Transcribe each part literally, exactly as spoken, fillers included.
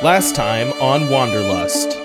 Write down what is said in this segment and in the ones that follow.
Last time on Wanderlust.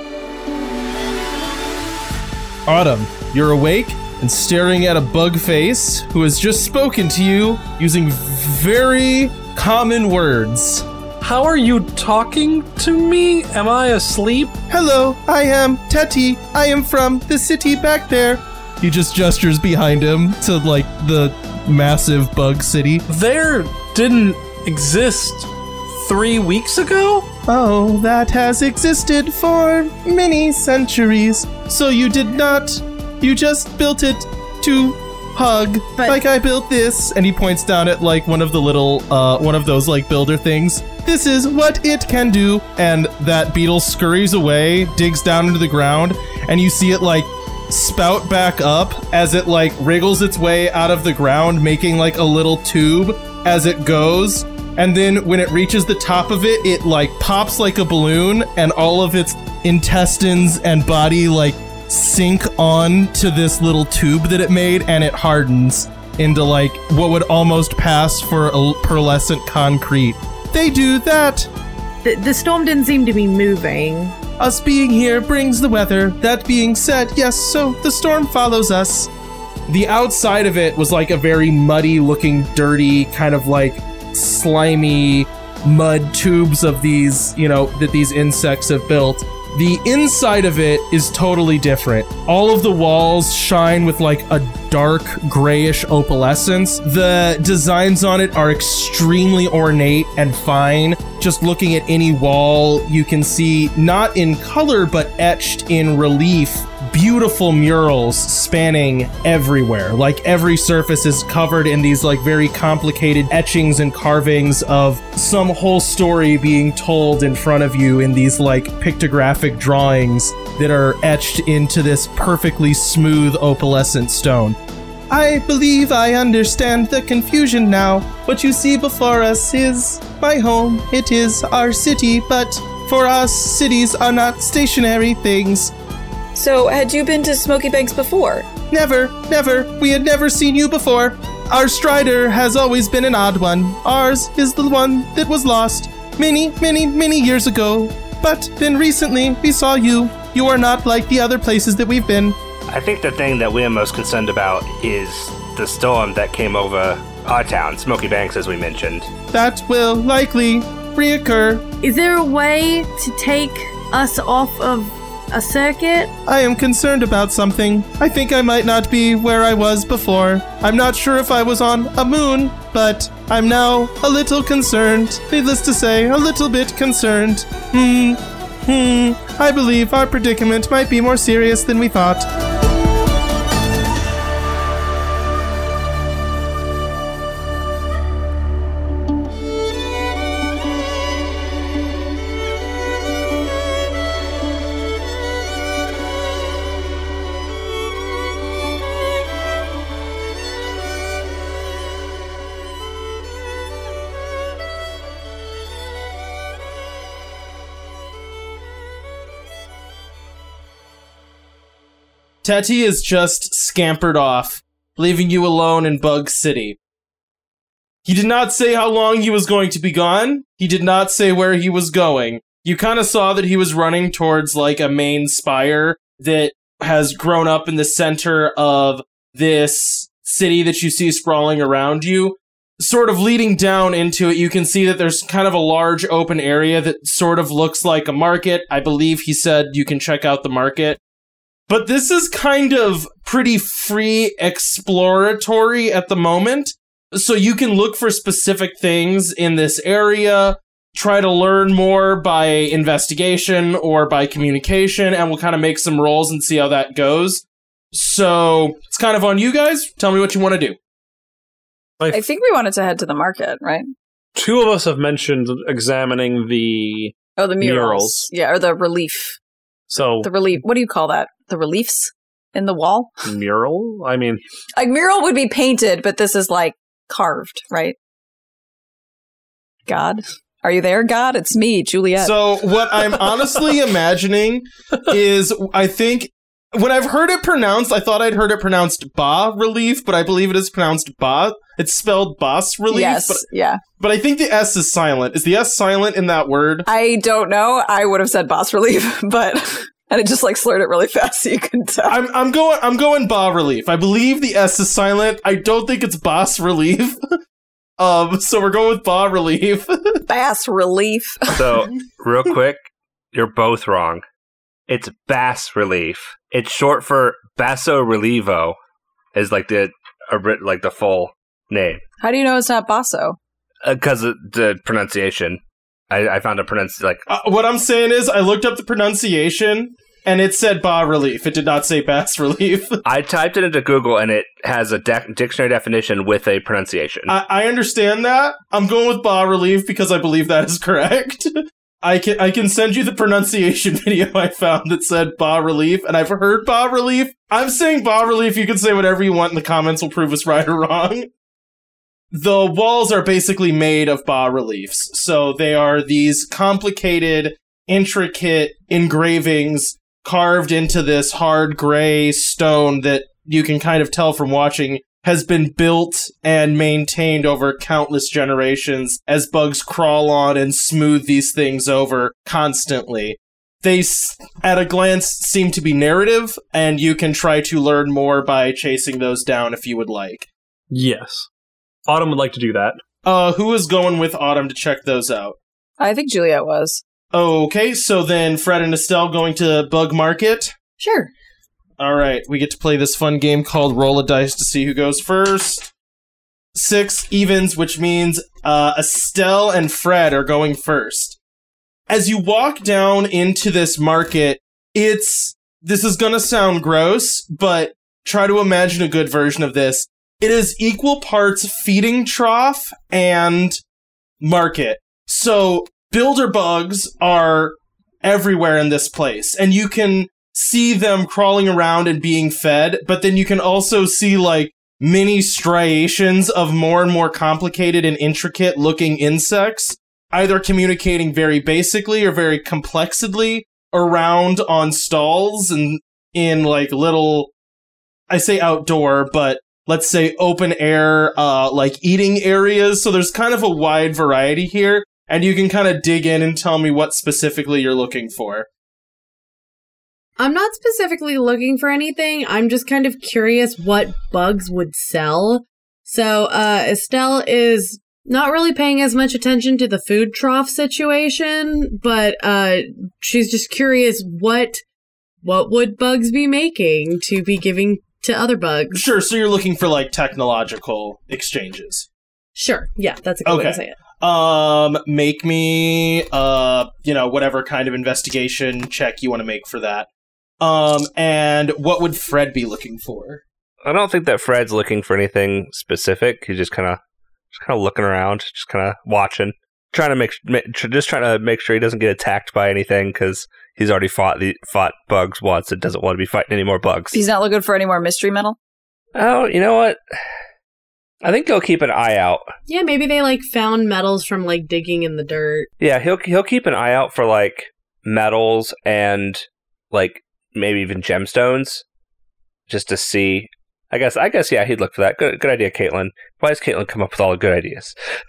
Autumn, you're awake and staring at a bug face who has just spoken to you using very common words. How are you talking to me? Am I asleep? Hello, I am Teti. I am from the city back there. He just gestures behind him to, like, the massive bug city. There didn't exist three weeks ago? Oh, that has existed for many centuries. So you did not, you just built it to hug, but like I built this. And he points down at, like, one of the little, uh, one of those, like, builder things. This is what it can do. And that beetle scurries away, digs down into the ground, and you see it, like, spout back up as it, like, wriggles its way out of the ground, making, like, a little tube as it goes. And then when it reaches the top of it, it, like, pops like a balloon, and all of its intestines and body, like, sink on to this little tube that it made, and it hardens into, like, what would almost pass for a pearlescent concrete. They do that. The, the storm didn't seem to be moving. Us being here brings the weather. That being said, yes, so the storm follows us. The outside of it was, like, a very muddy-looking, dirty, kind of, like, slimy mud tubes of these, you know, that these insects have built. The inside of it is totally different. All of the walls shine with, like, a dark grayish opalescence. The designs on it are extremely ornate and fine. Just looking at any wall, you can see, not in color, but etched in relief, beautiful murals spanning everywhere. Like, every surface is covered in these, like, very complicated etchings and carvings of some whole story being told in front of you in these, like, pictographic drawings that are etched into this perfectly smooth opalescent stone. I believe I understand the confusion now. What you see before us is my home. It is our city, but for us, cities are not stationary things. So, had you been to Smoky Banks before? Never, never. We had never seen you before. Our Strider has always been an odd one. Ours is the one that was lost many, many, many years ago. But then recently, we saw you. You are not like the other places that we've been. I think the thing that we're most concerned about is the storm that came over our town, Smoky Banks, as we mentioned. That will likely reoccur. Is there a way to take us off of a circuit? I am concerned about something. I think I might not be where I was before. I'm not sure if I was on a moon, but I'm now a little concerned. Needless to say, a little bit concerned. Hmm. Hmm. I believe our predicament might be more serious than we thought. Teti is just scampered off, leaving you alone in Bug City. He did not say how long he was going to be gone. He did not say where he was going. You kind of saw that he was running towards, like, a main spire that has grown up in the center of this city that you see sprawling around you. Sort of leading down into it, you can see that there's kind of a large open area that sort of looks like a market. I believe he said you can check out the market. But this is kind of pretty free exploratory at the moment. So you can look for specific things in this area, try to learn more by investigation or by communication, and we'll kind of make some rolls and see how that goes. So it's kind of on you guys. Tell me what you want to do. I think we wanted to head to the market, right? Two of us have mentioned examining the Oh, the murals. murals. Yeah, or the relief. So The relief. What do you call that? The reliefs in the wall? mural? I mean, Like, mural would be painted, but this is, like, carved, right? God? Are you there, God? It's me, Juliet. So what I'm honestly imagining is, I think when I've heard it pronounced, I thought I'd heard it pronounced bas relief, but I believe it is pronounced bas. It's spelled bas relief. Yes, but, yeah. But I think the S is silent. Is the S silent in that word? I don't know. I would have said bas relief, but and it just like slurred it really fast so you can tell. I'm I'm going I'm going bas relief. I believe the S is silent. I don't think it's bas relief. um, so we're going with bas relief. Bas relief. So, real quick, you're both wrong. It's bas relief. It's short for basso relievo, is like the a, like the full name. How do you know it's not basso? Because uh, of the pronunciation. I, I found a pronounce like uh, what I'm saying is I looked up the pronunciation and it said bas relief. It did not say bas relief. I typed it into Google and it has a de- dictionary definition with a pronunciation. I, I understand that. I'm going with bas relief because I believe that is correct. I can I can send you the pronunciation video I found that said bas relief, and I've heard bas relief. I'm saying bas relief. You can say whatever you want in the comments. We'll prove us right or wrong. The walls are basically made of bas reliefs. So they are these complicated, intricate engravings carved into this hard gray stone that you can kind of tell from watching has been built and maintained over countless generations as bugs crawl on and smooth these things over constantly. They, at a glance, seem to be narrative, and you can try to learn more by chasing those down if you would like. Yes. Autumn would like to do that. Uh, who is going with Autumn to check those out? I think Juliet was. Okay, so then Fred and Estelle going to Bug Market. Sure. All right, we get to play this fun game called Roll a Dice to see who goes first. Six evens, which means uh, Estelle and Fred are going first. As you walk down into this market, it's... This is going to sound gross, but try to imagine a good version of this. It is equal parts feeding trough and market. So, builder bugs are everywhere in this place, and you can see them crawling around and being fed, but then you can also see, like, mini striations of more and more complicated and intricate looking insects, either communicating very basically or very complexedly around on stalls and in, like, little, I say outdoor, but let's say open air, uh, like, eating areas. So there's kind of a wide variety here, and you can kind of dig in and tell me what specifically you're looking for. I'm not specifically looking for anything. I'm just kind of curious what bugs would sell. So, uh, Estelle is not really paying as much attention to the food trough situation, but, uh, she's just curious what, what would bugs be making to be giving to other bugs. Sure, so you're looking for, like, technological exchanges. Sure, yeah, that's a good Okay. way to say it. Um, make me, uh, you know, whatever kind of investigation check you want to make for that. Um, and what would Fred be looking for? I don't think that Fred's looking for anything specific. He's just kind of, just kind of looking around, just kind of watching, trying to make, just trying to make sure he doesn't get attacked by anything because he's already fought the fought bugs once and doesn't want to be fighting any more bugs. He's not looking for any more mystery metal? Oh, you know what? I think he'll keep an eye out. Yeah, maybe they, like, found metals from, like, digging in the dirt. Yeah, he'll he'll keep an eye out for like metals and like maybe even gemstones, just to see. I guess I guess yeah, he'd look for that. Good good idea, Caitlin. Why does Caitlin come up with all the good ideas?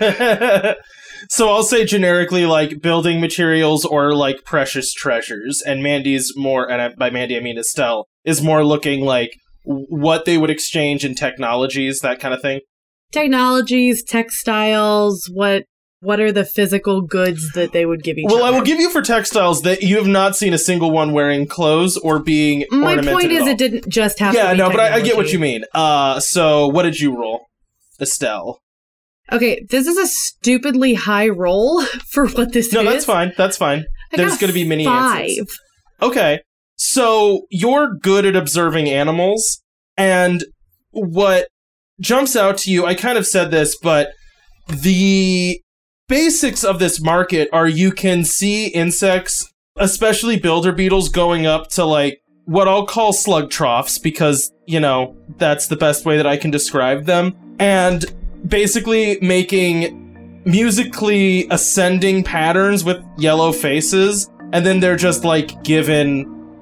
So I'll say generically, like, building materials or, like, precious treasures, and Mandy's more, and I, by Mandy I mean Estelle, is more looking like what they would exchange in technologies, that kind of thing. Technologies, textiles, what what are the physical goods that they would give each Well, other? I will give you for textiles that you have not seen a single one wearing clothes or being My ornamented point at is all. it didn't just have Yeah, to be no, but I, I technology. get what you mean. Uh, so what did you roll, Estelle? Okay, this is a stupidly high roll for what this No, is. that's fine. That's fine. I There's got going to be many five. answers. Okay. So you're good at observing animals, and what jumps out to you, I kind of said this, but the basics of this market are you can see insects, especially builder beetles, going up to, like, what I'll call slug troughs, because, you know, that's the best way that I can describe them, and basically making musically ascending patterns with yellow faces, and then they're just, like, given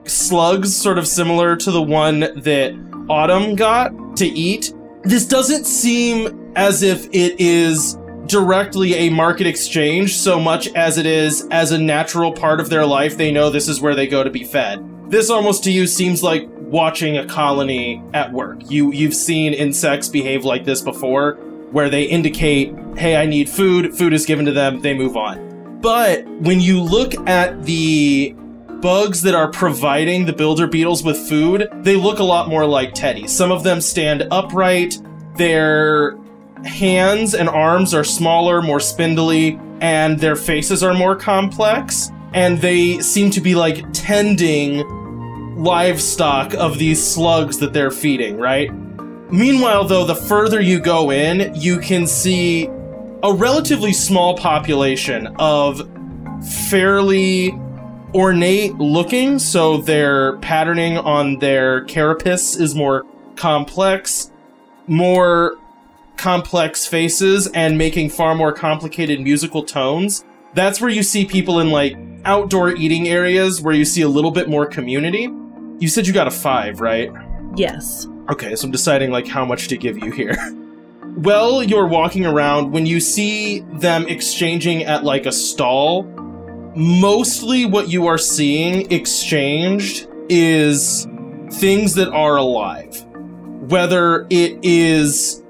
slugs sort of similar to the one that Autumn got to eat. This doesn't seem as if it is directly a market exchange so much as it is as a natural part of their life. They know this is where they go to be fed. This almost to you seems like watching a colony at work. You, you've seen insects behave like this before, where they indicate, hey, I need food, food is given to them, they move on. But when you look at the bugs that are providing the builder beetles with food, they look a lot more like Teddy. Some of them stand upright, their hands and arms are smaller, more spindly, and their faces are more complex, and they seem to be like tending livestock of these slugs that they're feeding, right? Meanwhile, though, the further you go in, you can see a relatively small population of fairly ornate looking, so their patterning on their carapace is more complex, more complex faces, and making far more complicated musical tones. That's where you see people in, like, outdoor eating areas where you see a little bit more community. You said you got a five, right? Yes. Okay, so I'm deciding, like, how much to give you here. Well, you're walking around, when you see them exchanging at, like, a stall, mostly what you are seeing exchanged is things that are alive. Whether it is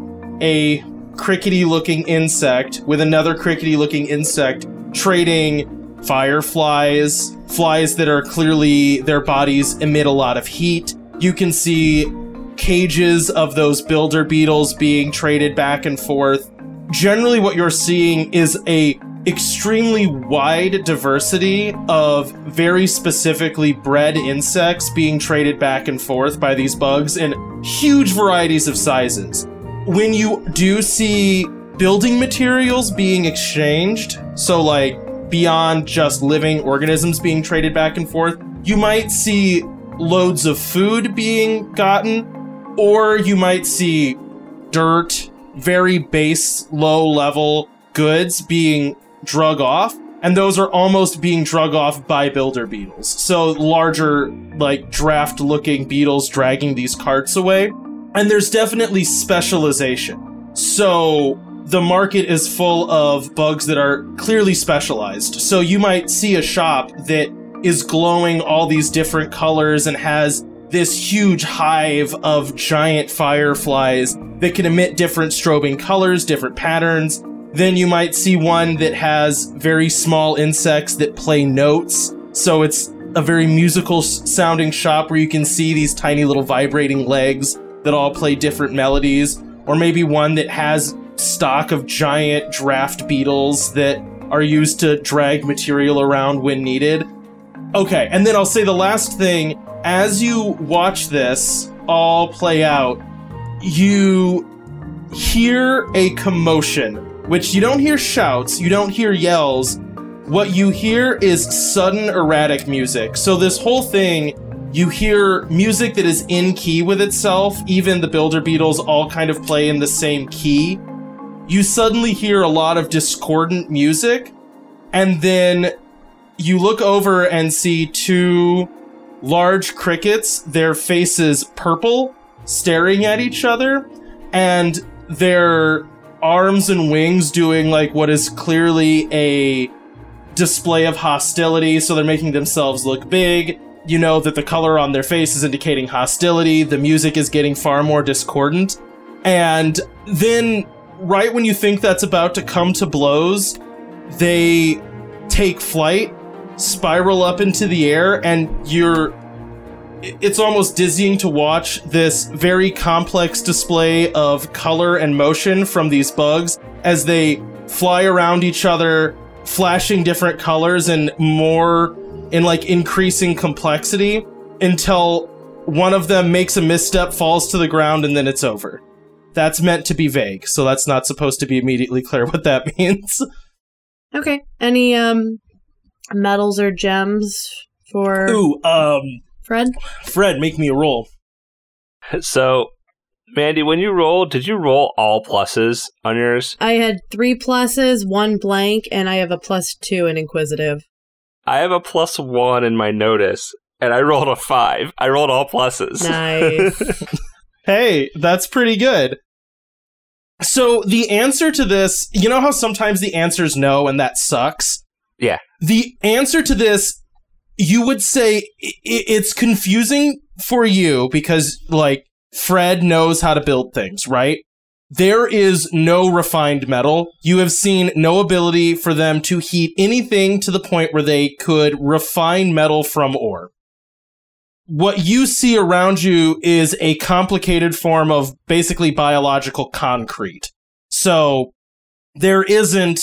a crickety-looking insect with another crickety-looking insect trading fireflies, flies that are clearly, their bodies emit a lot of heat. You can see cages of those builder beetles being traded back and forth. Generally, what you're seeing is a extremely wide diversity of very specifically bred insects being traded back and forth by these bugs in huge varieties of sizes. When you do see building materials being exchanged, so like beyond just living organisms being traded back and forth, you might see loads of food being gotten, or you might see dirt, very base, low-level goods being drug off, and those are almost being drug off by builder beetles. So larger, like, draft-looking beetles dragging these carts away. And there's definitely specialization. So the market is full of bugs that are clearly specialized. So you might see a shop that is glowing all these different colors and has this huge hive of giant fireflies that can emit different strobing colors, different patterns. Then you might see one that has very small insects that play notes. So it's a very musical sounding shop where you can see these tiny little vibrating legs that all play different melodies. Or maybe one that has stock of giant draft beetles that are used to drag material around when needed. Okay, and then I'll say the last thing. As you watch this all play out, you hear a commotion, which you don't hear shouts, you don't hear yells. What you hear is sudden erratic music. So this whole thing, you hear music that is in key with itself. Even the builder beetles all kind of play in the same key. You suddenly hear a lot of discordant music, and then you look over and see two large crickets, their faces purple, staring at each other, and their arms and wings doing like what is clearly a display of hostility. So they're making themselves look big. You know that the color on their face is indicating hostility. The music is getting far more discordant. And then right when you think that's about to come to blows, they take flight, spiral up into the air, and you're it's almost dizzying to watch this very complex display of color and motion from these bugs as they fly around each other, flashing different colors and more in like increasing complexity until one of them makes a misstep, falls to the ground, and then it's over. That's meant to be vague, so that's not supposed to be immediately clear what that means. Okay. Any um medals or gems for Ooh, um Fred? Fred, make me a roll. So, Mandy, when you rolled, did you roll all pluses on yours? I had three pluses, one blank, and I have a plus two in Inquisitive. I have a plus one in my notice, and I rolled a five. I rolled all pluses. Nice. Hey, that's pretty good. So the answer to this, you know how sometimes the answer is no, and that sucks? Yeah. The answer to this, you would say i- it's confusing for you because, like, Fred knows how to build things, right? There is no refined metal. You have seen no ability for them to heat anything to the point where they could refine metal from ore. What you see around you is a complicated form of basically biological concrete. So there isn't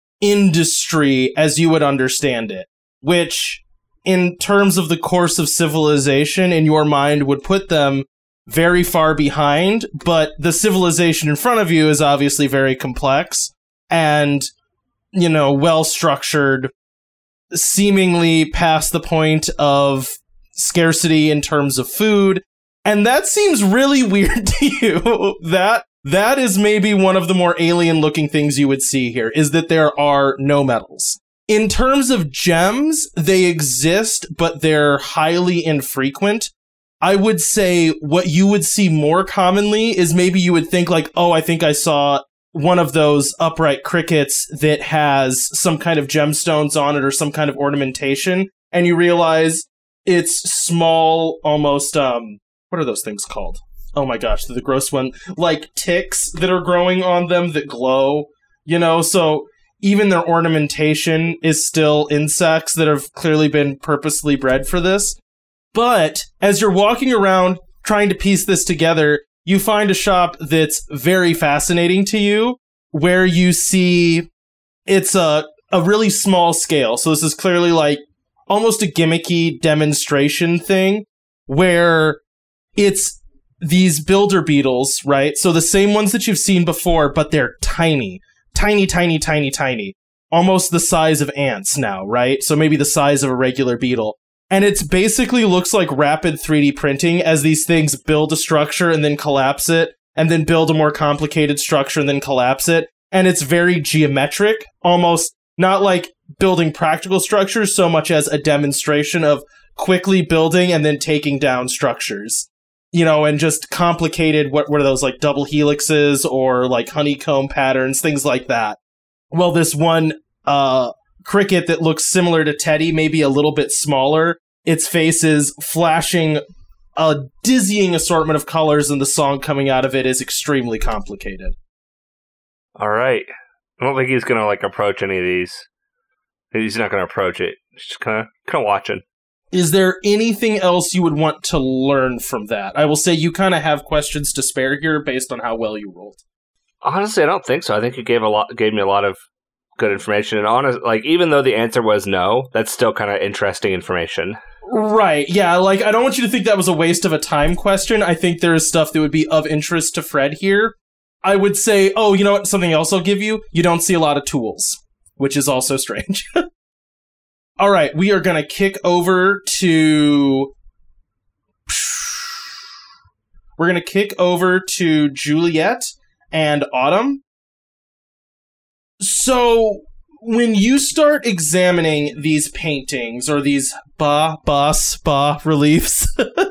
industry as you would understand it, which in terms of the course of civilization in your mind would put them very far behind, but the civilization in front of you is obviously very complex and, you know, well-structured, seemingly past the point of scarcity in terms of food, and that seems really weird to you. That that is maybe one of the more alien-looking things you would see here, is that there are no metals. In terms of gems, they exist, but they're highly infrequent. I would say what you would see more commonly is maybe you would think like, oh, I think I saw one of those upright crickets that has some kind of gemstones on it or some kind of ornamentation, and you realize it's small, almost, um, what are those things called? Oh my gosh, the gross one. Like ticks that are growing on them that glow, you know, so even their ornamentation is still insects that have clearly been purposely bred for this. But as you're walking around trying to piece this together, you find a shop that's very fascinating to you, where you see it's a, a really small scale. So this is clearly like almost a gimmicky demonstration thing where it's these builder beetles, right? So the same ones that you've seen before, but they're tiny, tiny, tiny, tiny, tiny, almost the size of ants now, right? So maybe the size of a regular beetle. And it's basically looks like rapid three D printing as these things build a structure and then collapse it, and then build a more complicated structure and then collapse it. And it's very geometric, almost not like building practical structures so much as a demonstration of quickly building and then taking down structures. You know, and just complicated, what, what are those, like double helixes or like honeycomb patterns, things like that. Well, this one uh, cricket that looks similar to Teddy, maybe a little bit smaller, its face is flashing a dizzying assortment of colors, and the song coming out of it is extremely complicated. All right. I don't think he's going to, like, approach any of these. He's not going to approach it. He's just kind of kind of watching. Is there anything else you would want to learn from that? I will say you kind of have questions to spare here based on how well you rolled. Honestly, I don't think so. I think you gave a lot, gave me a lot of good information. And honest, like, even though the answer was no, that's still kind of interesting information. Right, yeah, like, I don't want you to think that was a waste of a time question. I think there is stuff that would be of interest to Fred here. I would say, oh, you know what, something else I'll give you? You don't see a lot of tools, which is also strange. All right, we are going to kick over to... We're going to kick over to Juliet and Autumn. So, when you start examining these paintings, or these ba, bas, ba reliefs,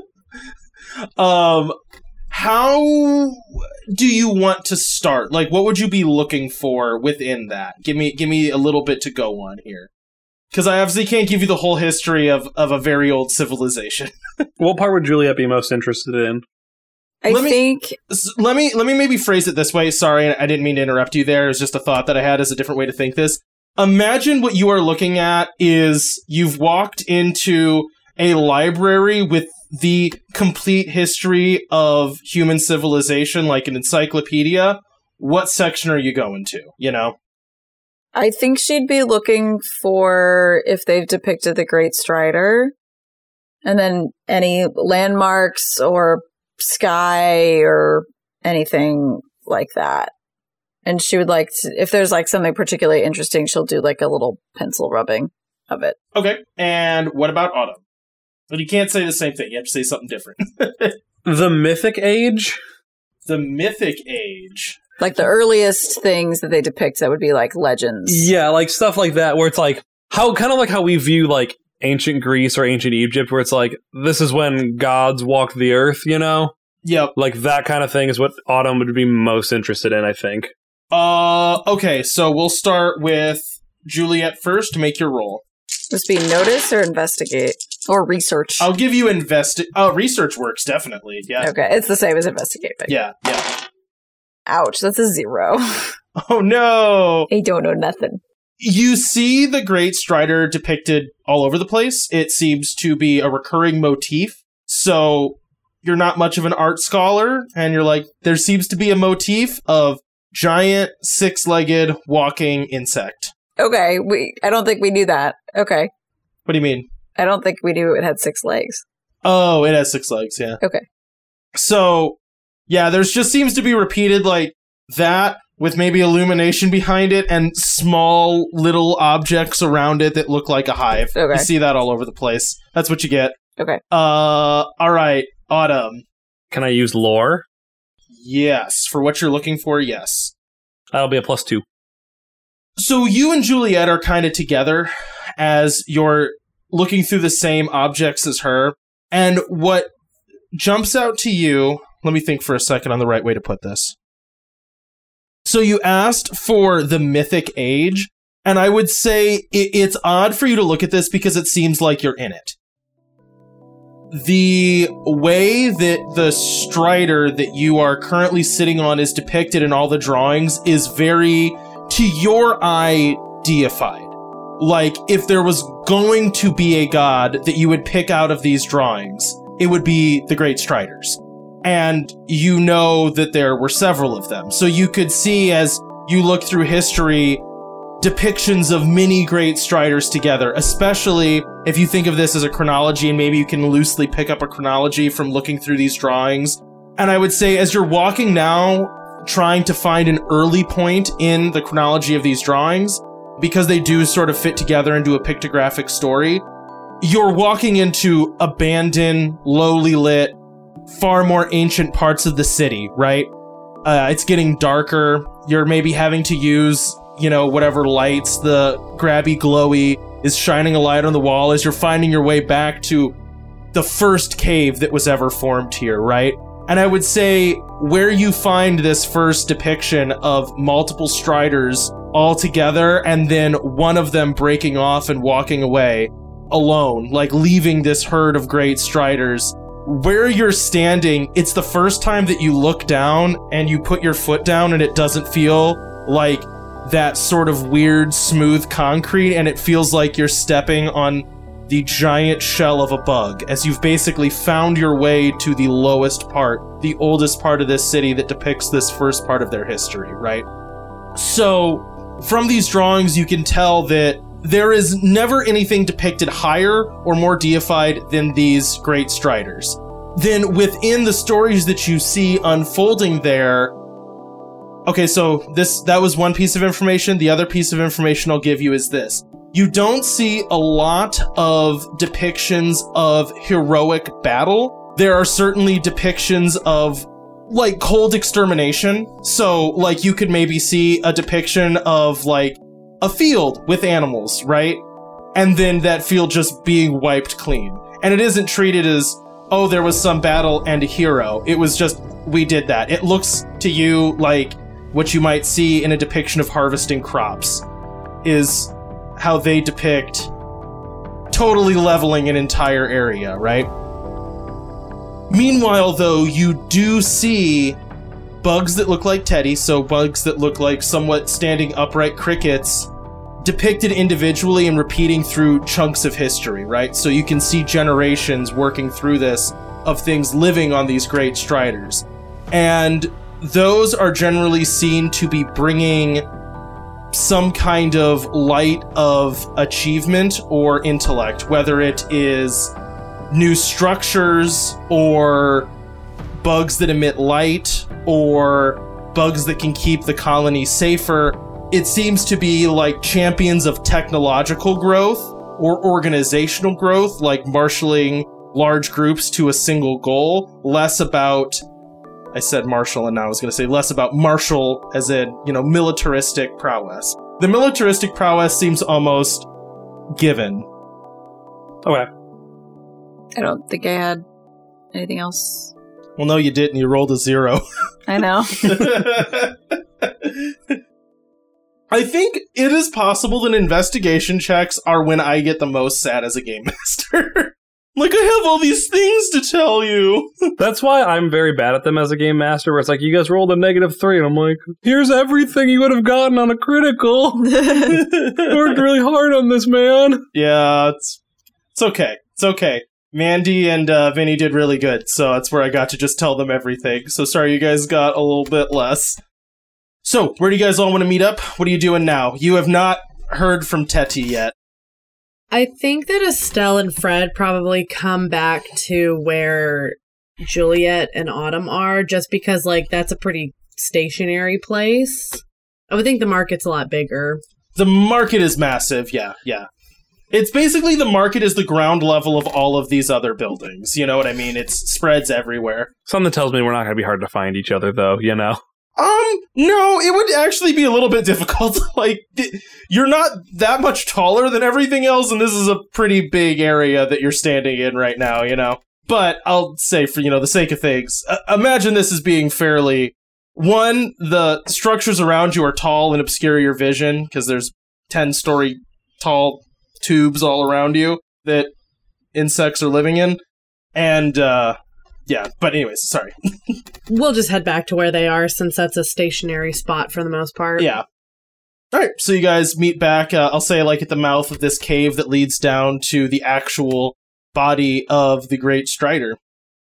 um, how do you want to start? Like, what would you be looking for within that? Give me, give me a little bit to go on here. Because I obviously can't give you the whole history of, of a very old civilization. What part would Juliet be most interested in? I Let me- think Let me let me maybe phrase it this way. Sorry, I didn't mean to interrupt you there. It was just a thought that I had as a different way to think this. Imagine what you are looking at is you've walked into a library with the complete history of human civilization, like an encyclopedia. What section are you going to, you know? I think she'd be looking for if they've depicted the Great Strider, and then any landmarks or sky or anything like that. And she would like to, if there's like something particularly interesting, she'll do like a little pencil rubbing of it. Okay, and what about Autumn? But you can't say the same thing. You have to say something different. The Mythic Age? The Mythic Age. Like the earliest things that they depict that would be like legends. Yeah, like stuff like that, where it's like, how kind of like how we view like ancient Greece or ancient Egypt, where it's like, this is when gods walked the earth, you know? Yep. Like that kind of thing is what Autumn would be most interested in, I think. Uh, okay, so we'll start with Juliet first to make your roll. Must be notice or investigate or research. I'll give you investi- Oh, research works, definitely, yeah. Okay, it's the same as investigate. But Yeah, yeah. ouch, that's a zero. Oh, no! I don't know nothing. You see the Great Strider depicted all over the place. It seems to be a recurring motif. So you're not much of an art scholar, and you're like, there seems to be a motif of giant, six-legged, walking insect. Okay, we. I don't think we knew that. Okay. What do you mean? I don't think we knew it had six legs. Oh, it has six legs, yeah. Okay. So, yeah, there's just seems to be repeated like that with maybe illumination behind it and small little objects around it that look like a hive. Okay. You see that all over the place. That's what you get. Okay. Uh, all right, Autumn. Can I use lore? Yes, for what you're looking for, yes. That'll be a plus two. So you and Juliet are kind of together as you're looking through the same objects as her. And what jumps out to you, let me think for a second on the right way to put this. So you asked for the mythic age, and I would say it, it's odd for you to look at this because it seems like you're in it. The way that the Strider that you are currently sitting on is depicted in all the drawings is very, to your eye, deified. Like, if there was going to be a god that you would pick out of these drawings, it would be the Great Striders. And you know that there were several of them. So you could see, as you look through history, depictions of many Great Striders together, especially if you think of this as a chronology, and maybe you can loosely pick up a chronology from looking through these drawings. And I would say, as you're walking now, trying to find an early point in the chronology of these drawings, because they do sort of fit together into a pictographic story, you're walking into abandoned, lowly lit, far more ancient parts of the city, right? Uh, it's getting darker. You're maybe having to use, you know, whatever lights, the grabby, glowy is shining a light on the wall as you're finding your way back to the first cave that was ever formed here, right? And I would say where you find this first depiction of multiple Striders all together and then one of them breaking off and walking away alone, like leaving this herd of Great Striders, where you're standing, it's the first time that you look down and you put your foot down and it doesn't feel like that sort of weird, smooth concrete, and it feels like you're stepping on the giant shell of a bug, as you've basically found your way to the lowest part, the oldest part of this city that depicts this first part of their history, right? So, from these drawings, you can tell that there is never anything depicted higher or more deified than these Great Striders. Then, within the stories that you see unfolding there, okay, so this that was one piece of information. The other piece of information I'll give you is this. You don't see a lot of depictions of heroic battle. There are certainly depictions of, like, cold extermination. So, like, you could maybe see a depiction of, like, a field with animals, right? And then that field just being wiped clean. And it isn't treated as, oh, there was some battle and a hero. It was just, we did that. It looks to you like what you might see in a depiction of harvesting crops is how they depict totally leveling an entire area, right? Meanwhile, though, you do see bugs that look like Teddy, so bugs that look like somewhat standing upright crickets, depicted individually and repeating through chunks of history, right? So you can see generations working through this of things living on these Great Striders. And those are generally seen to be bringing some kind of light of achievement or intellect, whether it is new structures or bugs that emit light or bugs that can keep the colony safer. It seems to be like champions of technological growth or organizational growth, like marshaling large groups to a single goal, less about, I said martial and now I was going to say less about martial as in, you know, militaristic prowess. The militaristic prowess seems almost given. Okay. I don't think I had anything else. Well, no, you didn't. You rolled a zero. I know. I think it is possible that investigation checks are when I get the most sad as a game master. Like, I have all these things to tell you. That's why I'm very bad at them as a game master, where it's like, you guys rolled a negative three, and I'm like, here's everything you would have gotten on a critical. I worked really hard on this, man. Yeah, it's it's okay. It's okay. Mandy and uh, Vinny did really good, so that's where I got to just tell them everything. So sorry you guys got a little bit less. So, where do you guys all want to meet up? What are you doing now? You have not heard from Teti yet. I think that Estelle and Fred probably come back to where Juliet and Autumn are, just because, like, that's a pretty stationary place. I would think the market's a lot bigger. The market is massive, yeah, yeah. It's basically the market is the ground level of all of these other buildings. You know what I mean? It spreads everywhere. Something tells me we're not going to be hard to find each other, though, you know? Um, no, it would actually be a little bit difficult. Like, th- you're not that much taller than everything else, and this is a pretty big area that you're standing in right now, you know? But I'll say, for, you know, the sake of things, uh, imagine this as being fairly... One, the structures around you are tall and obscure your vision, because there's ten-story tall tubes all around you that insects are living in. And, uh... yeah, but anyways, sorry. We'll just head back to where they are, since that's a stationary spot for the most part. Yeah. Alright, so you guys meet back, uh, I'll say, like, at the mouth of this cave that leads down to the actual body of the Great Strider.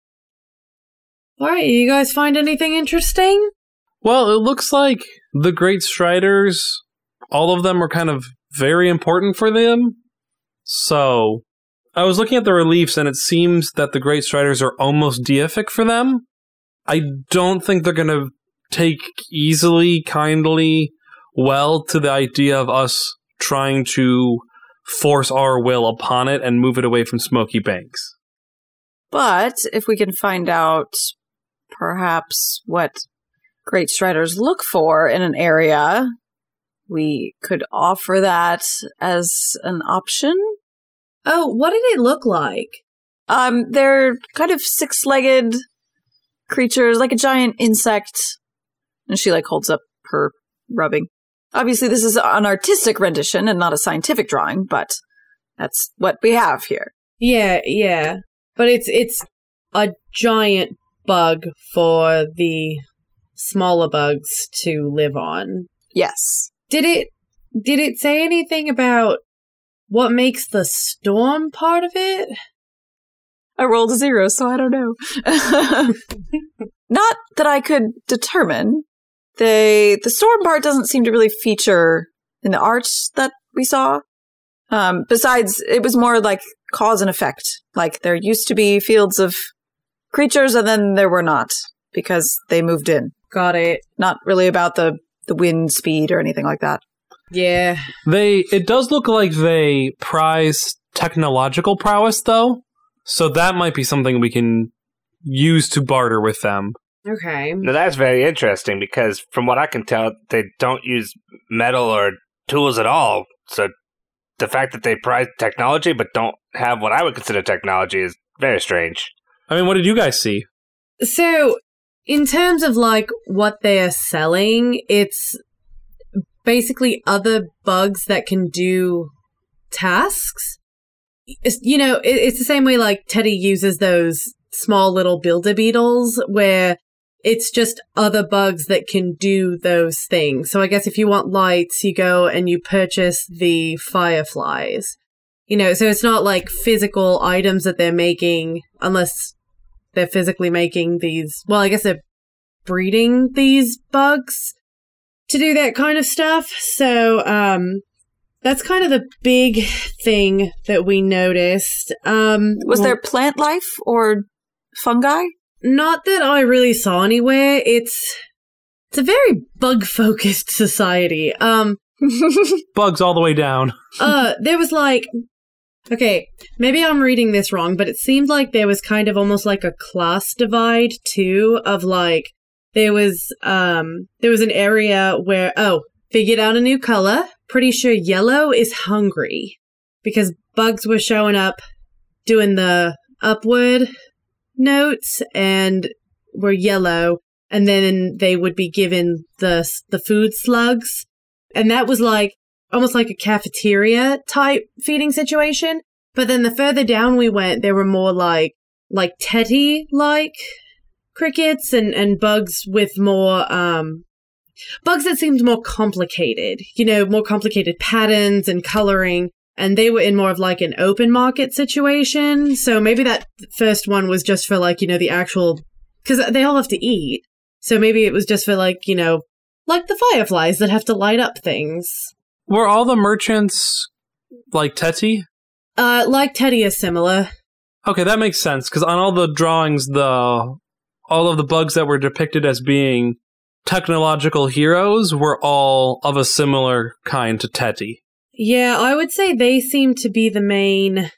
Alright, you guys find anything interesting? Well, it looks like the Great Striders, all of them are kind of very important for them. So... I was looking at the reliefs, and it seems that the Great Striders are almost deific for them. I don't think they're going to take easily, kindly, well to the idea of us trying to force our will upon it and move it away from Smoky Banks. But if we can find out perhaps what Great Striders look for in an area, we could offer that as an option. Oh, what did it look like? Um, they're kind of six-legged creatures, like a giant insect. And she, like, holds up her rubbing. Obviously, this is an artistic rendition and not a scientific drawing, but that's what we have here. Yeah, yeah. But it's it's a giant bug for the smaller bugs to live on. Yes. Did it did it say anything about what makes the storm part of it? I rolled a zero, so I don't know. Not that I could determine. They, the storm part doesn't seem to really feature in the art that we saw. Um, besides, it was more like cause and effect. Like, there used to be fields of creatures, and then there were not, because they moved in. Got it. Not really about the, the wind speed or anything like that. Yeah. They, it does look like they prize technological prowess, though. So that might be something we can use to barter with them. Okay. Now that's very interesting, because from what I can tell, they don't use metal or tools at all. So the fact that they prize technology but don't have what I would consider technology is very strange. I mean, what did you guys see? So, in terms of, like, what they are selling, it's basically other bugs that can do tasks. It's, you know, it, it's the same way, like, Teddy uses those small little builder beetles, where it's just other bugs that can do those things. So I guess if you want lights, you go and you purchase the fireflies. You know, so it's not like physical items that they're making, unless they're physically making these, well, I guess they're breeding these bugs to do that kind of stuff. So, um, that's kind of the big thing that we noticed. Um, Was there plant life or fungi? Not that I really saw anywhere. It's it's a very bug-focused society. Um, Bugs all the way down. uh, there was like, okay, maybe I'm reading this wrong, but it seemed like there was kind of almost like a class divide too. Of like, there was um, there was an area where oh, figured out a new color. Pretty sure yellow is hungry, because bugs were showing up doing the upward notes and were yellow, and then they would be given the the food slugs, and that was like almost like a cafeteria type feeding situation. But then the further down we went, there were more like like teddy like crickets and and bugs with more um bugs that seemed more complicated, you know, more complicated patterns and coloring. And they were in more of like an open market situation. So maybe that first one was just for like, you know, the actual, because they all have to eat. So maybe it was just for like, you know, like the fireflies that have to light up things. Were all the merchants like Teti? Uh, like Teddy is similar. Okay, that makes sense. Because on all the drawings, the all of the bugs that were depicted as being technological heroes were all of a similar kind to Teti. Yeah, I would say they seem to be the main, uh,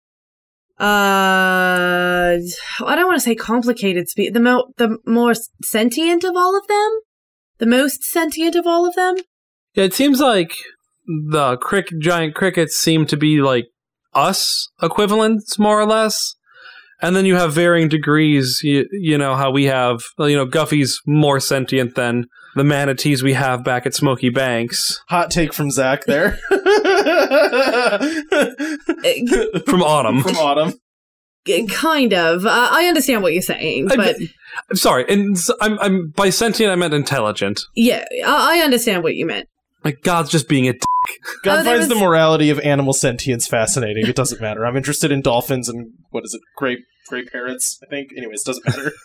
I don't want to say complicated speed, the, mo- the more sentient of all of them? The most sentient of all of them? Yeah, it seems like the crick giant crickets seem to be like us equivalents, more or less. And then you have varying degrees, you, you know, how we have, you know, Guffy's more sentient than the manatees we have back at Smoky Banks. Hot take from Zach there. From Autumn. From Autumn. Kind of. Uh, I understand what you're saying, but... I, I'm sorry, and I'm, I'm by sentient I meant intelligent. Yeah, I, I understand what you meant. Like, God's just being a dick. God Oh, there finds was- the morality of animal sentience fascinating. It doesn't matter. I'm interested in dolphins and, what is it, gray, gray parrots, I think? Anyways, doesn't matter.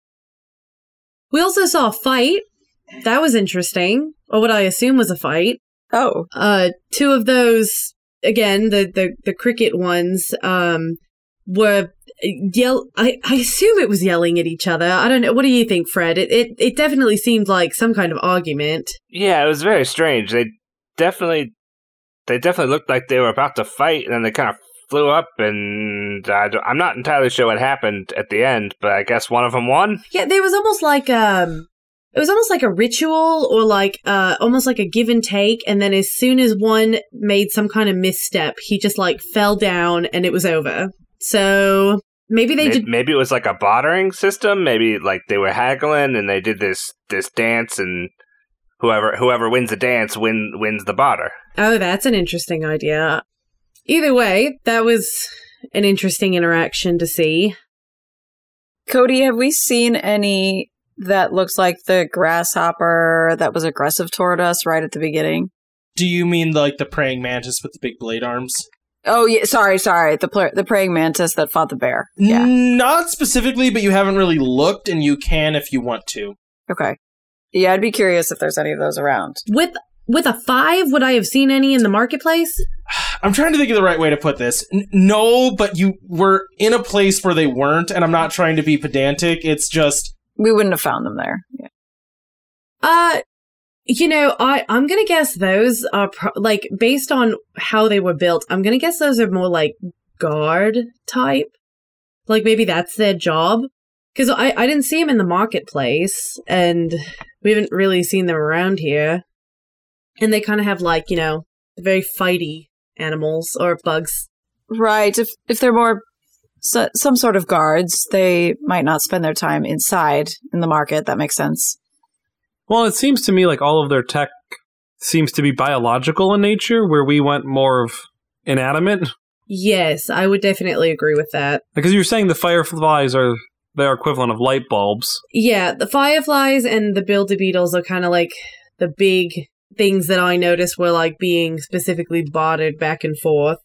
We also saw a fight. That was interesting. Or what I assume was a fight. Oh, Uh, two of those, again, the, the, the cricket ones, um, were yell. I, I assume it was yelling at each other. I don't know. What do you think, Fred? It, it, it definitely seemed like some kind of argument. Yeah, it was very strange. They definitely, they definitely looked like they were about to fight, and then they kind of flew up, and I don't- I'm not entirely sure what happened at the end, but I guess one of them won. Yeah, there was almost like um, it was almost like a ritual, or like uh, almost like a give and take. And then as soon as one made some kind of misstep, he just like fell down, and it was over. So maybe they Maybe, did. maybe it was like a bartering system. Maybe like they were haggling, and they did this this dance, and whoever whoever wins the dance win wins the barter. Oh, that's an interesting idea. Either way, that was an interesting interaction to see. Cody, have we seen any that looks like the grasshopper that was aggressive toward us right at the beginning? Do you mean like the praying mantis with the big blade arms? Oh, yeah. Sorry, sorry. The pl- the praying mantis that fought the bear. Yeah. Not specifically, but you haven't really looked, and you can if you want to. Okay. Yeah, I'd be curious if there's any of those around. With with a five, would I have seen any in the marketplace? I'm trying to think of the right way to put this. N- no, but you were in a place where they weren't, and I'm not trying to be pedantic. It's just... We wouldn't have found them there. Yeah. Uh, you know, I, I'm going to guess those are, pro- like, based on how they were built, I'm going to guess those are more, like, guard type. Like, maybe that's their job. Because I, I didn't see them in the marketplace, and we haven't really seen them around here. And they kind of have, like, you know, very fighty animals or bugs. Right. If if they're more so, some sort of guards, they might not spend their time inside in the market. That makes sense. Well, it seems to me like all of their tech seems to be biological in nature, where we went more of inanimate. Yes, I would definitely agree with that. Because you were saying the fireflies are their equivalent of light bulbs. Yeah, the fireflies and the bilderbeetles are kind of like the big things that I noticed were like being specifically bartered back and forth.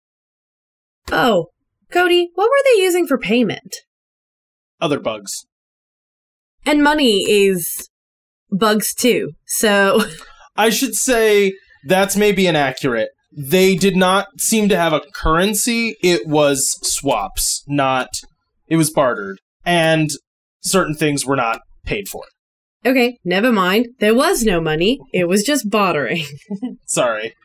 Oh, Cody, what were they using for payment? Other bugs. And money is bugs too, so... I should say that's maybe inaccurate. They did not seem to have a currency. It was swaps, not... It was bartered. And certain things were not paid for. Okay, never mind. There was no money. It was just bartering. Sorry.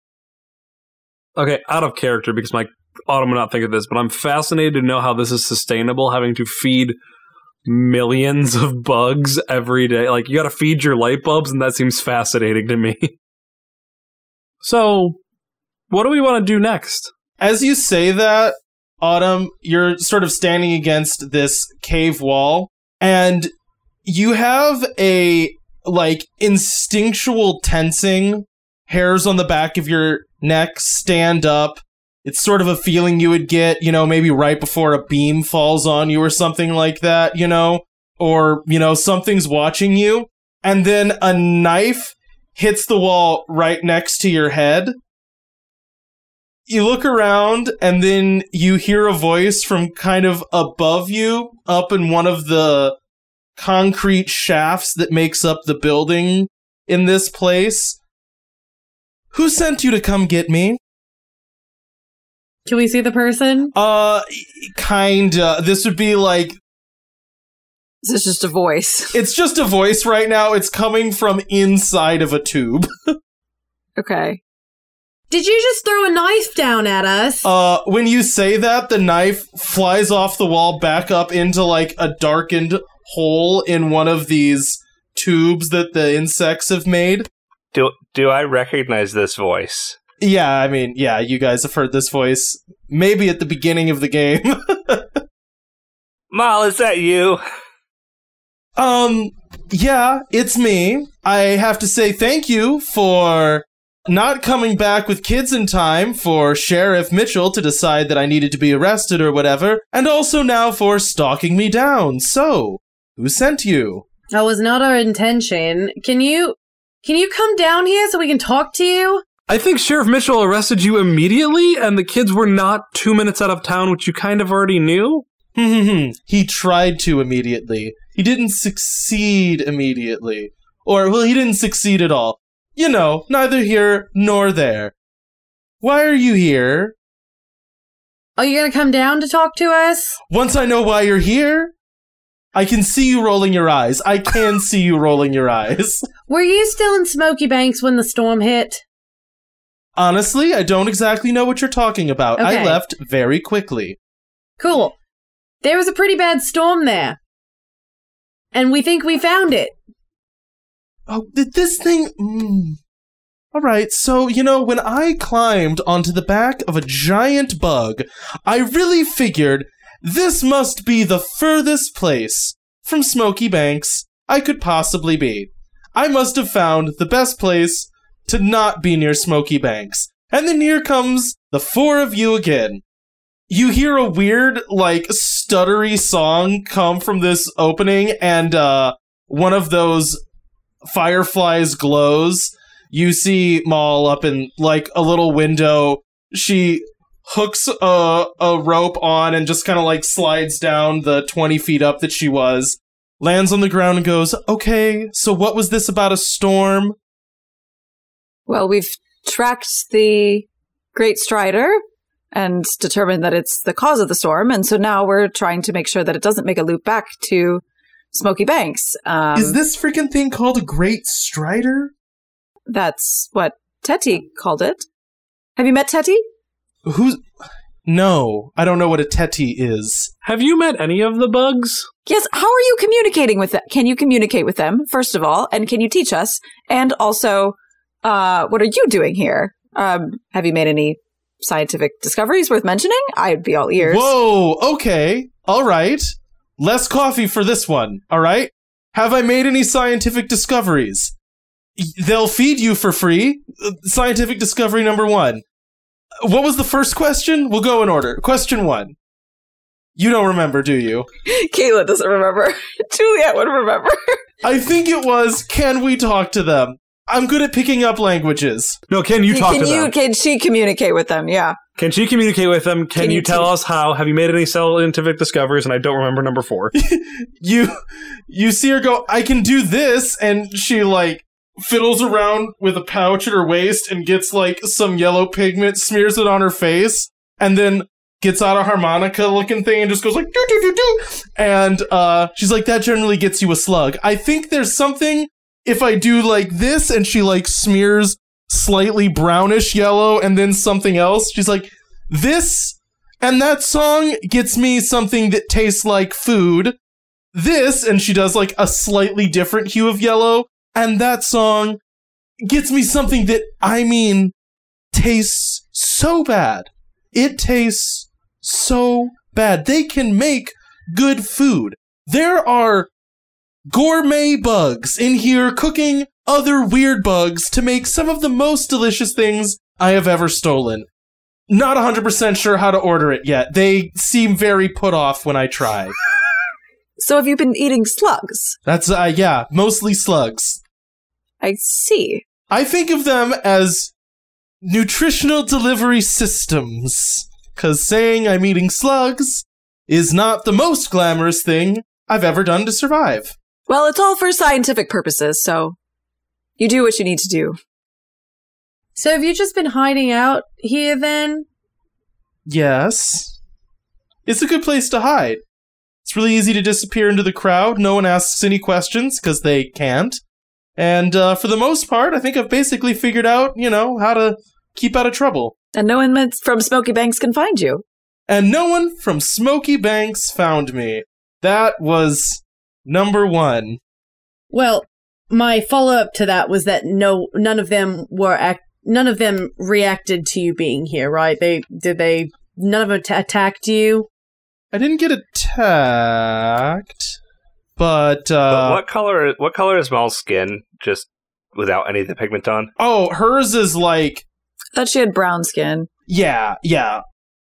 Okay, out of character, because my Autumn would not think of this, but I'm fascinated to know how this is sustainable, having to feed millions of bugs every day. Like, you gotta feed your light bulbs, and that seems fascinating to me. So, what do we want to do next? As you say that, Autumn, you're sort of standing against this cave wall, and you have a, like, instinctual tensing. Hairs on the back of your neck stand up. It's sort of a feeling you would get, you know, maybe right before a beam falls on you or something like that, you know? Or, you know, something's watching you. And then a knife hits the wall right next to your head. You look around, and then you hear a voice from kind of above you, up in one of the concrete shafts that makes up the building in this place. Who sent you to come get me? Can we see the person? Uh, kinda. This would be like... This is just a voice. It's just a voice right now. It's coming from inside of a tube. Okay. Did you just throw a knife down at us? Uh, when you say that, the knife flies off the wall back up into, like, a darkened hole in one of these tubes that the insects have made. Do do I recognize this voice? Yeah, I mean, yeah, you guys have heard this voice maybe at the beginning of the game. Mal, is that you? Um, yeah, it's me. I have to say thank you for not coming back with kids in time for Sheriff Mitchell to decide that I needed to be arrested or whatever, and also now for stalking me down. So, who sent you? That was not our intention. Can you... Can you come down here so we can talk to you? I think Sheriff Mitchell arrested you immediately, and the kids were not two minutes out of town, which you kind of already knew. He tried to immediately. He didn't succeed immediately. Or, well, he didn't succeed at all. You know, neither here nor there. Why are you here? Are you gonna come down to talk to us? Once I know why you're here, I can see you rolling your eyes. I can see you rolling your eyes. Were you still in Smoky Banks when the storm hit? Honestly, I don't exactly know what you're talking about. Okay. I left very quickly. Cool. There was a pretty bad storm there. And we think we found it. Oh, did this thing... Mm. All right, so, you know, when I climbed onto the back of a giant bug, I really figured this must be the furthest place from Smoky Banks I could possibly be. I must have found the best place to not be near Smoky Banks. And then here comes the four of you again. You hear a weird, like, stuttery song come from this opening, and uh, one of those fireflies glows. You see Maul up in, like, a little window. She hooks a, a rope on and just kind of, like, slides down the twenty feet up that she was. Lands on the ground and goes, okay, so what was this about a storm? Well, we've tracked the Great Strider and determined that it's the cause of the storm, and so now we're trying to make sure that it doesn't make a loop back to Smoky Banks. Um, Is this freaking thing called a Great Strider? That's what Teti called it. Have you met Teti? Who's... No, I don't know what a Teti is. Have you met any of the bugs? Yes, how are you communicating with them? Can you communicate with them, first of all, and can you teach us? And also, uh, what are you doing here? Um, have you made any scientific discoveries worth mentioning? I'd be all ears. Whoa, okay, all right. Less coffee for this one, all right? Have I made any scientific discoveries? They'll feed you for free. Scientific discovery number one. What was the first question? We'll go in order. Question one. You don't remember, do you? Kayla doesn't remember. Juliet would remember. I think it was, can we talk to them? I'm good at picking up languages. No, can you talk can to you, them? Can she communicate with them? Yeah. Can she communicate with them? Can, Can you, you tell teach- us how? Have you made any scientific discoveries? And I don't remember number four. You, you see her go, I can do this, and she, like, fiddles around with a pouch at her waist and gets, like, some yellow pigment, smears it on her face, and then gets out a harmonica-looking thing and just goes like, do-do-do-do, and uh, she's like, that generally gets you a slug. I think there's something, if I do, like, this, and she, like, smears slightly brownish yellow and then something else, she's like, this and that song gets me something that tastes like food. This, and she does, like, a slightly different hue of yellow, and that song gets me something that, I mean, tastes so bad. It tastes so bad. They can make good food. There are gourmet bugs in here cooking other weird bugs to make some of the most delicious things I have ever stolen. Not one hundred percent sure how to order it yet. They seem very put off when I try. So have you been eating slugs? That's, uh, yeah, mostly slugs. I see. I think of them as nutritional delivery systems, because saying I'm eating slugs is not the most glamorous thing I've ever done to survive. Well, it's all for scientific purposes, so you do what you need to do. So have you just been hiding out here then? Yes. It's a good place to hide. It's really easy to disappear into the crowd. No one asks any questions, because they can't. And uh, for the most part, I think I've basically figured out, you know, how to keep out of trouble. And no one from Smoky Banks can find you. And no one from Smoky Banks found me. That was number one. Well, my follow-up to that was that no, none of them were act- none of them reacted to you being here, right? They did they none of them t- attacked you. I didn't get attacked, but uh, But what color? What color is Mal's skin? Just without any of the pigment on. oh, hers is like I thought she had brown skin. yeah, yeah.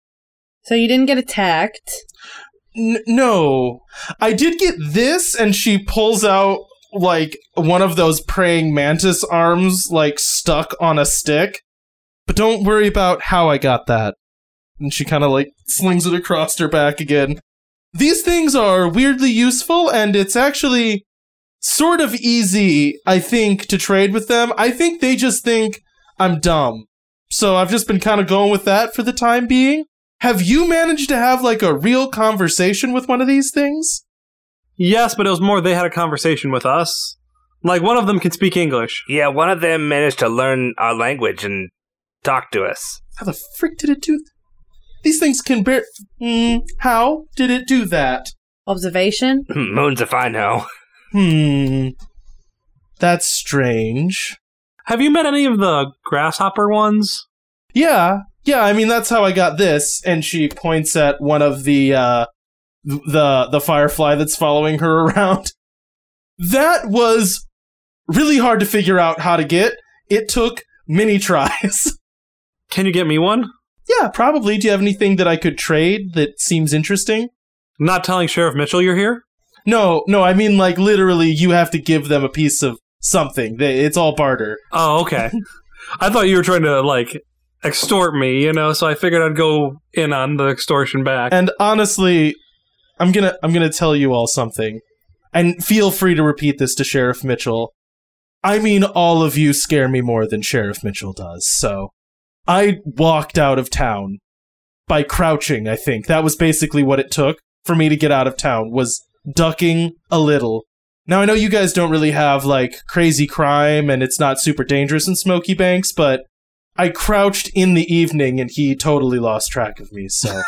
So you didn't get attacked. N- no, I did get this, and she pulls out like one of those praying mantis arms, like stuck on a stick. But don't worry about how I got that. And she kind of like slings it across her back again. These things are weirdly useful, and it's actually sort of easy, I think, to trade with them. I think they just think I'm dumb. So I've just been kind of going with that for the time being. Have you managed to have like a real conversation with one of these things? Yes, but it was more they had a conversation with us. Like, one of them can speak English. Yeah, one of them managed to learn our language and talk to us. How the frick did it do th- These things can bear... Mm, how did it do that? Observation. Moons if I know. Hmm. That's strange. Have you met any of the grasshopper ones? Yeah, yeah, I mean, that's how I got this. And she points at one of the, uh, the, the firefly that's following her around. That was really hard to figure out how to get. It took many tries. Can you get me one? Yeah, probably. Do you have anything that I could trade that seems interesting? Not telling Sheriff Mitchell you're here? No, no, I mean, like, literally, you have to give them a piece of something. They- It's all barter. Oh, okay. I thought you were trying to, like, extort me, you know, so I figured I'd go in on the extortion back. And honestly, I'm gonna I'm gonna tell you all something. And feel free to repeat this to Sheriff Mitchell. I mean, all of you scare me more than Sheriff Mitchell does, so... I walked out of town by crouching, I think. That was basically what it took for me to get out of town, was ducking a little. Now, I know you guys don't really have, like, crazy crime, and it's not super dangerous in Smoky Banks, but I crouched in the evening, and he totally lost track of me, so...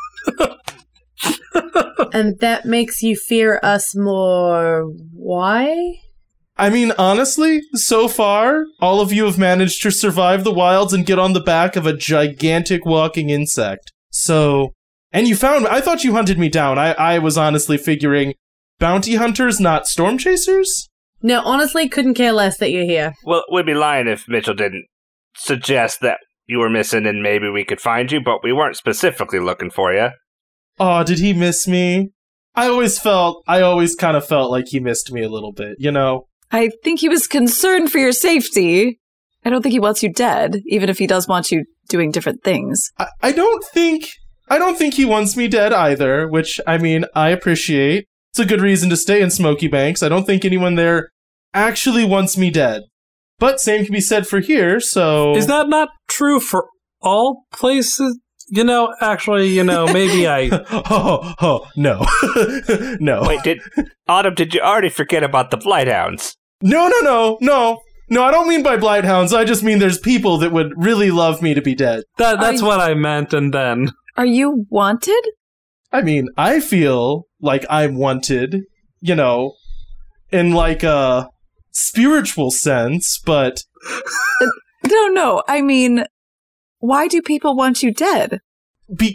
And that makes you fear us more. Why? I mean, honestly, so far, all of you have managed to survive the wilds and get on the back of a gigantic walking insect. So, and you found me. I thought you hunted me down. I, I was honestly figuring bounty hunters, not storm chasers? No, honestly, couldn't care less that you're here. Well, we'd be lying if Mitchell didn't suggest that you were missing and maybe we could find you, but we weren't specifically looking for you. Aw, did he miss me? I always felt, I always kind of felt like he missed me a little bit, you know? I think he was concerned for your safety. I don't think he wants you dead, even if he does want you doing different things. I, I don't think, I don't think he wants me dead either, which, I mean, I appreciate. It's a good reason to stay in Smoky Banks. I don't think anyone there actually wants me dead. But same can be said for here, so... Is that not true for all places? You know, actually, you know, maybe I... oh, oh, no. no. Wait, did... Autumn, did you already forget about the Blighthounds? No, no, no, no. No, I don't mean by Blighthounds. I just mean there's people that would really love me to be dead. That That's I- what I meant, and then... Are you wanted? I mean, I feel like I'm wanted, you know, in like a spiritual sense, but... No, no. I mean, why do people want you dead? Be-